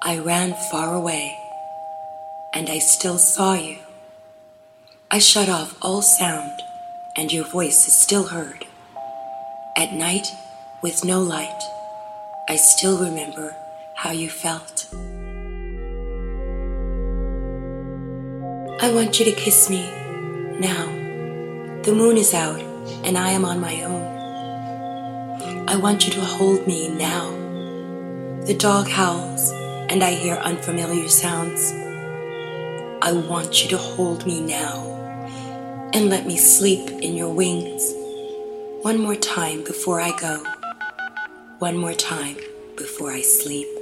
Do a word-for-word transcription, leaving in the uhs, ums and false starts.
I ran far away, and I still saw you. I shut off all sound, and your voice is still heard. At night, with no light, I still remember how you felt. I want you to kiss me now. The moon is out, and I am on my own. I want you to hold me now. The dog howls, and I hear unfamiliar sounds. I want you to hold me now, and let me sleep in your wings. One more time before I go. One more time before I sleep.